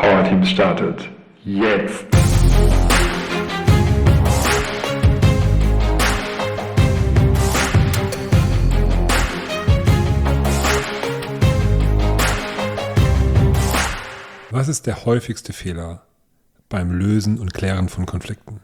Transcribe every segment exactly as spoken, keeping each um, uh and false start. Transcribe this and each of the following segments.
Powerteams startet jetzt. Was ist der häufigste Fehler beim Lösen und Klären von Konflikten?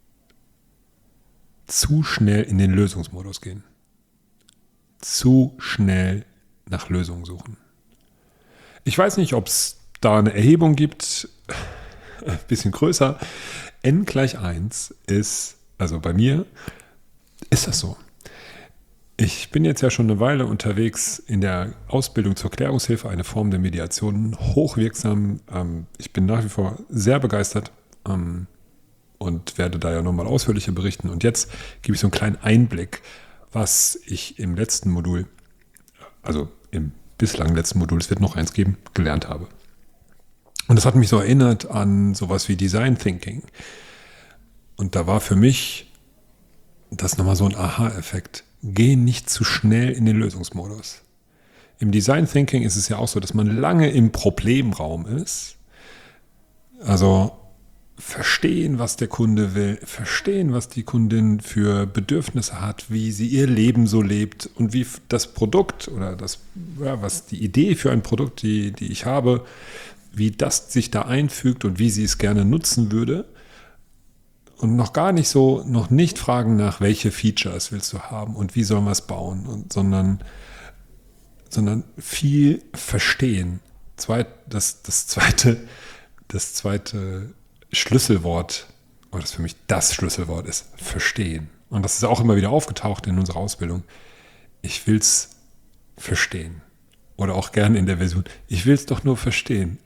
Zu schnell in den Lösungsmodus gehen. Zu schnell nach Lösungen suchen. Ich weiß nicht, ob es da eine Erhebung gibt, ein bisschen größer. N gleich eins ist, also bei mir, ist das so. Ich bin jetzt ja schon eine Weile unterwegs in der Ausbildung zur Klärungshilfe, eine Form der Mediation, hochwirksam. Ich bin nach wie vor sehr begeistert und werde da ja nochmal ausführlicher berichten. Und jetzt gebe ich so einen kleinen Einblick, was ich im letzten Modul, also im bislang letzten Modul, es wird noch eins geben, gelernt habe. Und das hat mich so erinnert an sowas wie Design Thinking. Und da war für mich das nochmal so ein Aha-Effekt. Geh nicht zu schnell in den Lösungsmodus. Im Design Thinking ist es ja auch so, dass man lange im Problemraum ist. Also verstehen, was der Kunde will, verstehen, was die Kundin für Bedürfnisse hat, wie sie ihr Leben so lebt und wie das Produkt oder das, ja, was die Idee für ein Produkt, die, die ich habe, wie das sich da einfügt und wie sie es gerne nutzen würde. Und noch gar nicht so, noch nicht fragen nach, welche Features willst du haben und wie sollen wir es bauen, und, sondern, sondern viel verstehen. Zweit, das, das zweite, das zweite Schlüsselwort, oder das für mich das Schlüsselwort ist, verstehen. Und das ist auch immer wieder aufgetaucht in unserer Ausbildung. Ich will es verstehen. Oder auch gerne in der Version, ich will es doch nur verstehen.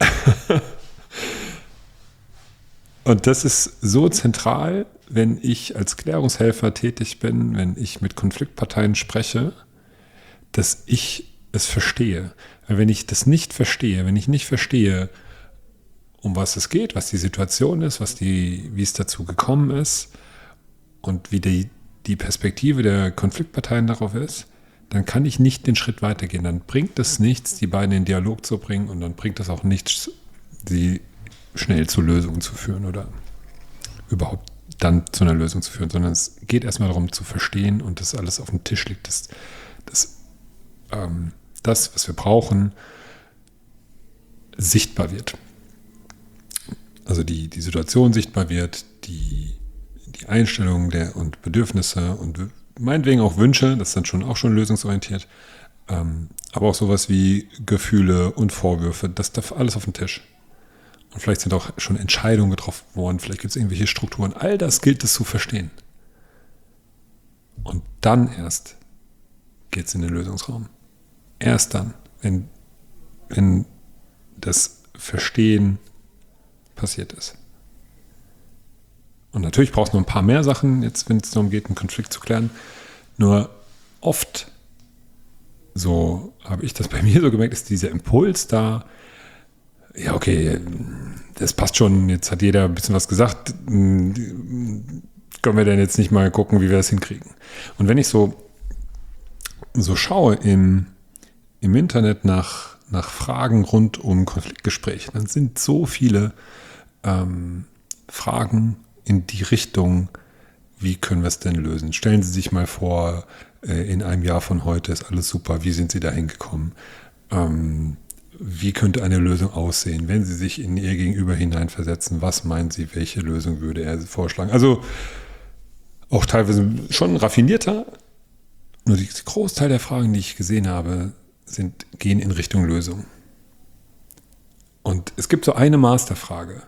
Und das ist so zentral, wenn ich als Klärungshelfer tätig bin, wenn ich mit Konfliktparteien spreche, dass ich es verstehe. Weil wenn ich das nicht verstehe, wenn ich nicht verstehe, um was es geht, was die Situation ist, was die, wie es dazu gekommen ist und wie die, die Perspektive der Konfliktparteien darauf ist, dann kann ich nicht den Schritt weitergehen. Dann bringt es nichts, die beiden in Dialog zu bringen, und dann bringt es auch nichts, sie schnell zu Lösungen zu führen oder überhaupt dann zu einer Lösung zu führen, sondern es geht erstmal darum zu verstehen und dass alles auf dem Tisch liegt, dass, dass ähm, das, was wir brauchen, sichtbar wird. Also die, die Situation sichtbar wird, die, die Einstellungen der, und Bedürfnisse und meinetwegen auch Wünsche, das ist dann schon auch schon lösungsorientiert, ähm, aber auch sowas wie Gefühle und Vorwürfe, das darf alles auf den Tisch. Und vielleicht sind auch schon Entscheidungen getroffen worden, vielleicht gibt es irgendwelche Strukturen. All das gilt es zu verstehen. Und dann erst geht es in den Lösungsraum. Erst dann, wenn, wenn das Verstehen passiert ist. Und natürlich brauchst du noch ein paar mehr Sachen, jetzt wenn es darum geht, einen Konflikt zu klären. Nur oft, so habe ich das bei mir so gemerkt, ist dieser Impuls da, ja, okay, das passt schon, jetzt hat jeder ein bisschen was gesagt, können wir denn jetzt nicht mal gucken, wie wir das hinkriegen? Und wenn ich so, so schaue im, im Internet nach, nach Fragen rund um Konfliktgespräche, dann sind so viele ähm, Fragen in die Richtung, wie können wir es denn lösen? Stellen Sie sich mal vor, äh, in einem Jahr von heute ist alles super, wie sind Sie da hingekommen? Ähm, Wie könnte eine Lösung aussehen, wenn Sie sich in Ihr Gegenüber hineinversetzen? Was meinen Sie, welche Lösung würde er vorschlagen? Also auch teilweise schon raffinierter. Nur der Großteil der Fragen, die ich gesehen habe, sind, gehen in Richtung Lösung. Und es gibt so eine Masterfrage.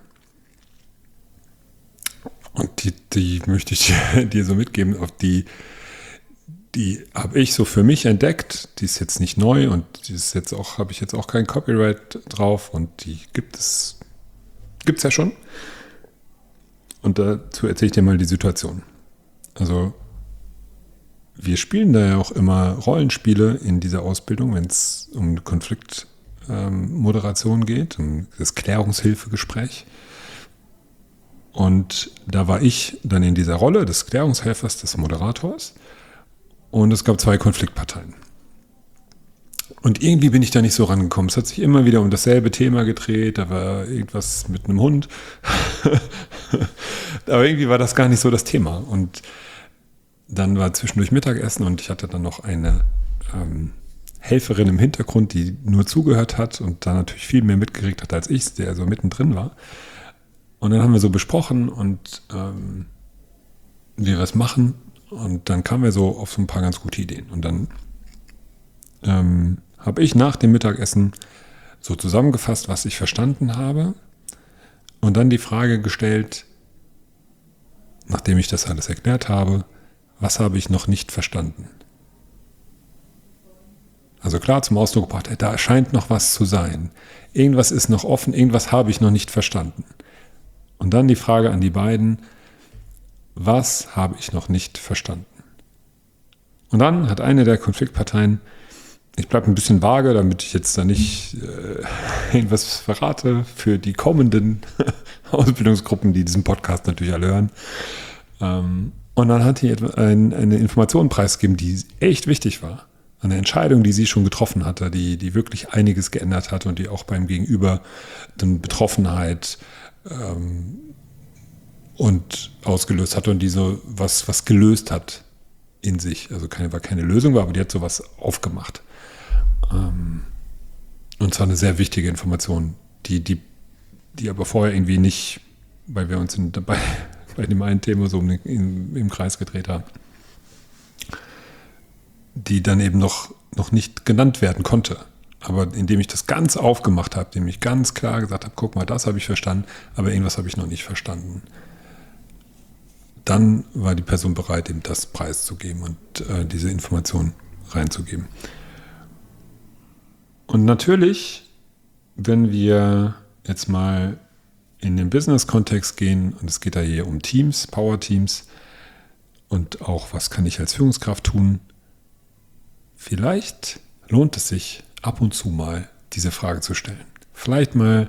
Und die, die möchte ich dir so mitgeben, auf die Die habe ich so für mich entdeckt. Die ist jetzt nicht neu und die ist jetzt auch, habe ich jetzt auch kein Copyright drauf, und die gibt es gibt's ja schon. Und dazu erzähle ich dir mal die Situation. Also wir spielen da ja auch immer Rollenspiele in dieser Ausbildung, wenn es um Konfliktmoderation ähm, geht, um das Klärungshilfegespräch. Und da war ich dann in dieser Rolle des Klärungshelfers, des Moderators. Und es gab zwei Konfliktparteien. Und irgendwie bin ich da nicht so rangekommen. Es hat sich immer wieder um dasselbe Thema gedreht. Da war irgendwas mit einem Hund. Aber irgendwie war das gar nicht so das Thema. Und dann war zwischendurch Mittagessen und ich hatte dann noch eine ähm, Helferin im Hintergrund, die nur zugehört hat und da natürlich viel mehr mitgekriegt hat als ich, der so mittendrin war. Und dann haben wir so besprochen und ähm, wie wir es machen. Und dann kamen wir so auf so ein paar ganz gute Ideen. Und dann ähm, habe ich nach dem Mittagessen so zusammengefasst, was ich verstanden habe. Und dann die Frage gestellt, nachdem ich das alles erklärt habe, was habe ich noch nicht verstanden? Also klar zum Ausdruck gebracht, da scheint noch was zu sein. Irgendwas ist noch offen, irgendwas habe ich noch nicht verstanden. Und dann die Frage an die beiden, was habe ich noch nicht verstanden? Und dann hat eine der Konfliktparteien, ich bleibe ein bisschen vage, damit ich jetzt da nicht äh, irgendwas verrate für die kommenden Ausbildungsgruppen, die diesen Podcast natürlich alle hören. Ähm, und dann hat die ein, eine Information preisgegeben, die echt wichtig war. Eine Entscheidung, die sie schon getroffen hatte, die, die wirklich einiges geändert hat und die auch beim Gegenüber dann Betroffenheit ähm, und ausgelöst hat und die so was, was gelöst hat in sich. Also keine, war keine Lösung, war, aber die hat sowas aufgemacht. Ähm, und zwar eine sehr wichtige Information, die, die, die aber vorher irgendwie nicht, weil wir uns in, bei, bei dem einen Thema so im, im, im Kreis gedreht haben, die dann eben noch, noch nicht genannt werden konnte. Aber indem ich das ganz aufgemacht habe, indem ich ganz klar gesagt habe, guck mal, das habe ich verstanden, aber irgendwas habe ich noch nicht verstanden. Dann war die Person bereit, eben das preiszugeben und äh, diese Information reinzugeben. Und natürlich, wenn wir jetzt mal in den Business-Kontext gehen, und es geht da hier um Teams, Power-Teams und auch, was kann ich als Führungskraft tun, vielleicht lohnt es sich, ab und zu mal diese Frage zu stellen. Vielleicht mal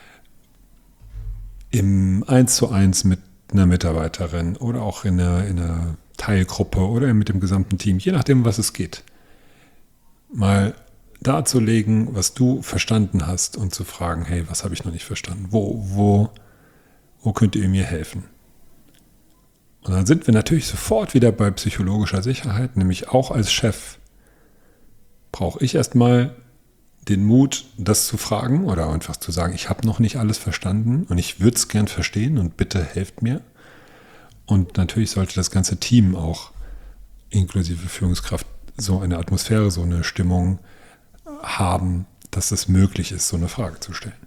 im Eins zu eins mit einer Mitarbeiterin oder auch in einer, in einer Teilgruppe oder mit dem gesamten Team, je nachdem, was es geht. Mal darzulegen, was du verstanden hast und zu fragen, hey, was habe ich noch nicht verstanden? Wo, wo, wo könnt ihr mir helfen? Und dann sind wir natürlich sofort wieder bei psychologischer Sicherheit, nämlich auch als Chef brauche ich erstmal den Mut, das zu fragen oder einfach zu sagen, ich habe noch nicht alles verstanden und ich würde es gern verstehen und bitte helft mir. Und natürlich sollte das ganze Team auch inklusive Führungskraft so eine Atmosphäre, so eine Stimmung haben, dass es möglich ist, so eine Frage zu stellen.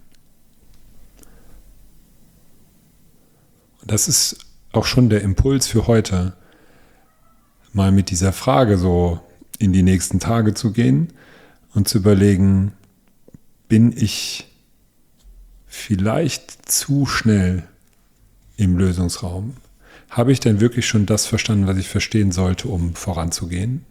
Und das ist auch schon der Impuls für heute, mal mit dieser Frage so in die nächsten Tage zu gehen und zu überlegen, bin ich vielleicht zu schnell im Lösungsraum? Habe ich denn wirklich schon das verstanden, was ich verstehen sollte, um voranzugehen?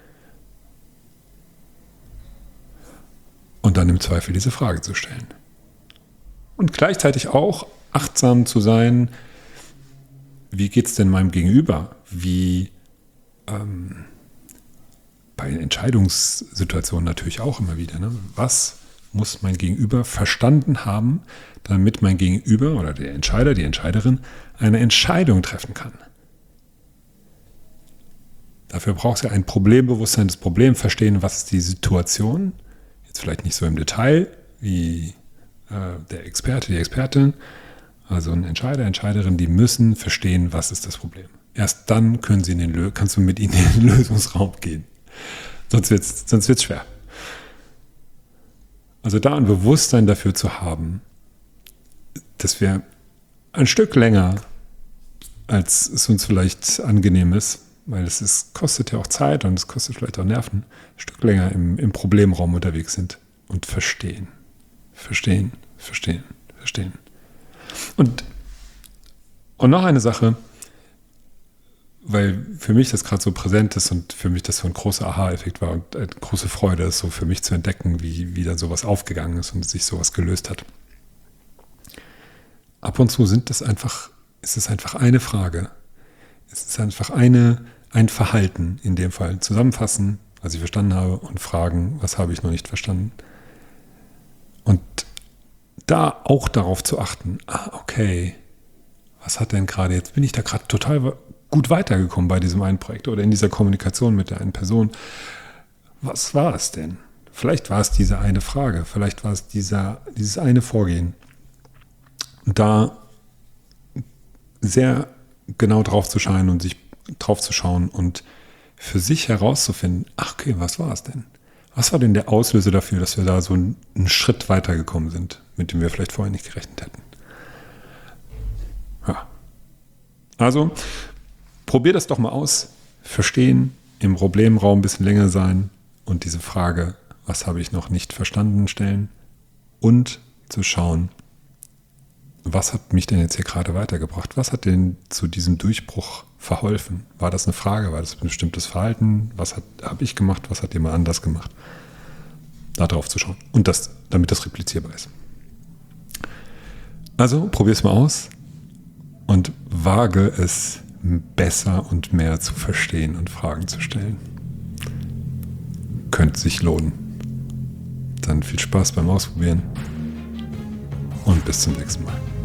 Und dann im Zweifel diese Frage zu stellen. Und gleichzeitig auch achtsam zu sein, wie geht es denn meinem Gegenüber? Wie ähm, bei Entscheidungssituationen natürlich auch immer wieder. Ne? Was muss mein Gegenüber verstanden haben, damit mein Gegenüber oder der Entscheider, die Entscheiderin eine Entscheidung treffen kann? Dafür braucht es ja ein Problembewusstsein, das Problem verstehen, was ist die Situation. Jetzt vielleicht nicht so im Detail wie äh, der Experte, die Expertin. Also ein Entscheider, Entscheiderin, die müssen verstehen, was ist das Problem. Erst dann können sie in den Lö- kannst du mit ihnen in den Lösungsraum gehen. Sonst wird es sonst wird's schwer. Also da ein Bewusstsein dafür zu haben, dass wir ein Stück länger, als es uns vielleicht angenehm ist, weil es ist, kostet ja auch Zeit und es kostet vielleicht auch Nerven, ein Stück länger im, im Problemraum unterwegs sind und verstehen. Verstehen, verstehen, verstehen. Und, und noch eine Sache, weil für mich das gerade so präsent ist und für mich das so ein großer Aha-Effekt war und eine große Freude ist, so für mich zu entdecken, wie, wie dann sowas aufgegangen ist und sich sowas gelöst hat. Ab und zu sind das einfach, ist es einfach eine Frage. Es ist einfach eine, ein Verhalten in dem Fall. Zusammenfassen, was ich verstanden habe und fragen, was habe ich noch nicht verstanden. Und da auch darauf zu achten, ah, okay, was hat denn gerade, jetzt bin ich da gerade total gut weitergekommen bei diesem einen Projekt oder in dieser Kommunikation mit der einen Person. Was war es denn? Vielleicht war es diese eine Frage, vielleicht war es dieser, dieses eine Vorgehen. Und da sehr genau drauf zu schauen und sich drauf zu schauen und für sich herauszufinden, ach okay, was war es denn? Was war denn der Auslöser dafür, dass wir da so einen, einen Schritt weitergekommen sind, mit dem wir vielleicht vorher nicht gerechnet hätten? Ja. Also, probier das doch mal aus. Verstehen, im Problemraum ein bisschen länger sein und diese Frage, was habe ich noch nicht verstanden, stellen und zu schauen, was hat mich denn jetzt hier gerade weitergebracht? Was hat denn zu diesem Durchbruch verholfen? War das eine Frage? War das ein bestimmtes Verhalten? Was habe ich gemacht? Was hat jemand anders gemacht? Da drauf zu schauen. Und das, damit das replizierbar ist. Also, probier es mal aus und wage es besser und mehr zu verstehen und Fragen zu stellen. Könnte sich lohnen. Dann viel Spaß beim Ausprobieren und bis zum nächsten Mal.